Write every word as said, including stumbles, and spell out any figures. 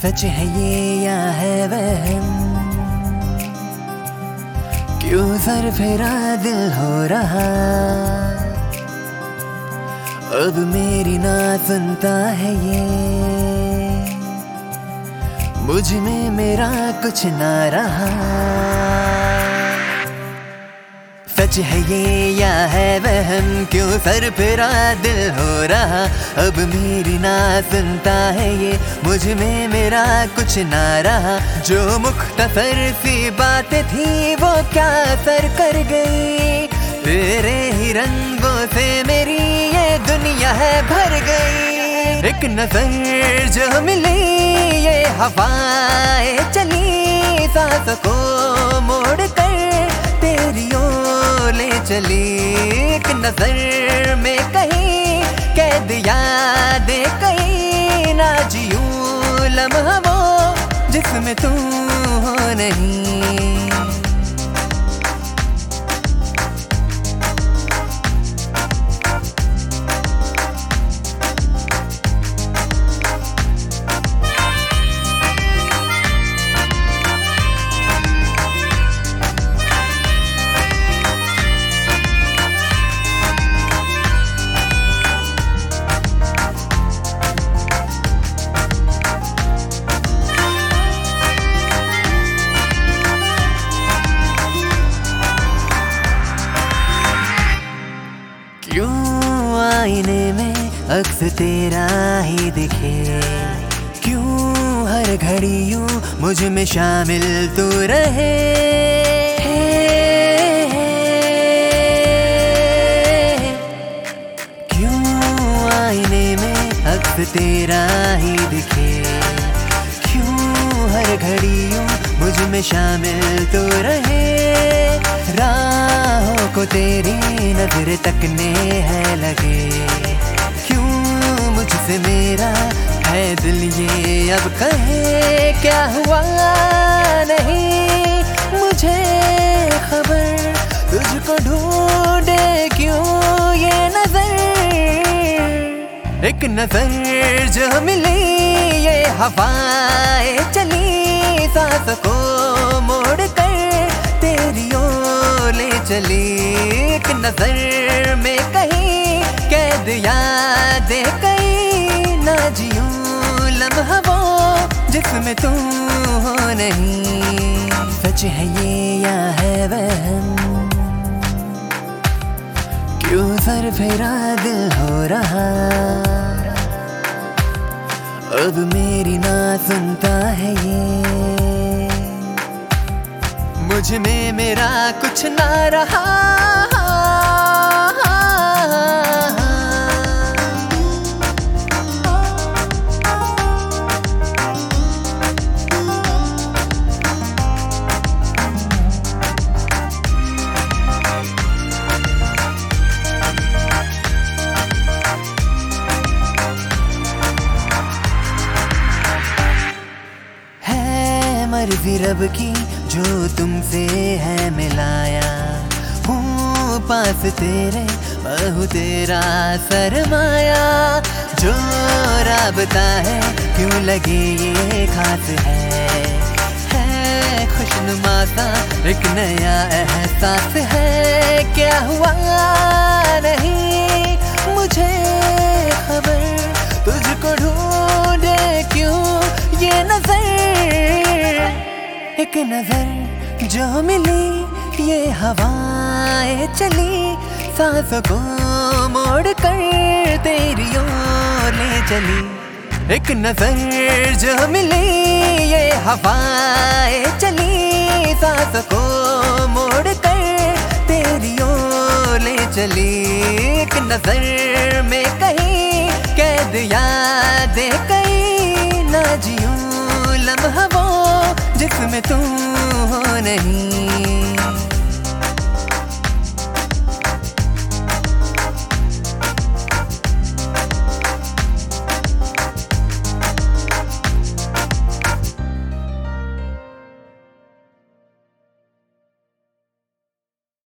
सच है ये या है वहम, क्यों सर फेरा दिल हो रहा, अब मेरी ना सुनता है ये, मुझ में मेरा कुछ ना रहा। सच है ये या है वहम, क्यों सर फेरा दिल हो रहा, अब मेरी ना सुनता है ये, मुझ में मेरा कुछ ना रहा। जो मुख्तसर सी बातें थी वो क्या असर कर गई, तेरे ही रंगों से मेरी ये दुनिया है भर गई। एक नजर जो मिली ये हवाएं चली, सांसों को मोड़ कर तेरी ओर ले चली। एक नजर में कहीं कैद यादें, कहीं ना जियूं लम्हा वो जिसमें तू हो नहीं। क्यों आईने में अक्स तेरा ही दिखे, क्यों हर घड़ी यूं मुझ में शामिल तू रहे। क्यों आईने में अक्स तेरा ही दिखे, क्यों हर घड़ी यूं मुझ में शामिल तू रहे। राहों को तेरी नजर तकने है लगे, क्यों मुझसे मेरा है दिल ये अब कहे क्या हुआ नहीं मुझे खबर, तुझको ढूंढे क्यों ये नजर। एक नजर जो मिली ये हवाएं चली, सांसों को मोड़ कर तेरी ओर ले चली। एक नजर में कहीं कैद यादें, कहीं ना जियूं लम्हा वो जिसमें तू हो नहीं। सच है ये या है वहम, क्यों सर फेरा दिल हो रहा, अब मेरी ना सुनता है ये, मुझ में मेरा कुछ ना रहा। है मर्जी रब की जो तुमसे है मिलाया, हूँ पास तेरे बहु तेरा सरमाया। जो राबता है क्यों लगे ये खास है, है खुशनुमा सा एक नया एहसास है। क्या हुआ नहीं मुझे खबर, तुझको ढूंढे क्यों ये नजर। एक नजर जो मिली ये हवाएं चली, सांसों को मोड़ कर तेरी ओर ले चली। एक नजर जो मिली ये हवाएं चली, सांसों को मोड़ कर तेरी ओर ले चली। एक नजर में कहीं कैद यादें, कहीं ना जियूं लम्हा वो जिसमें तू हो नहीं।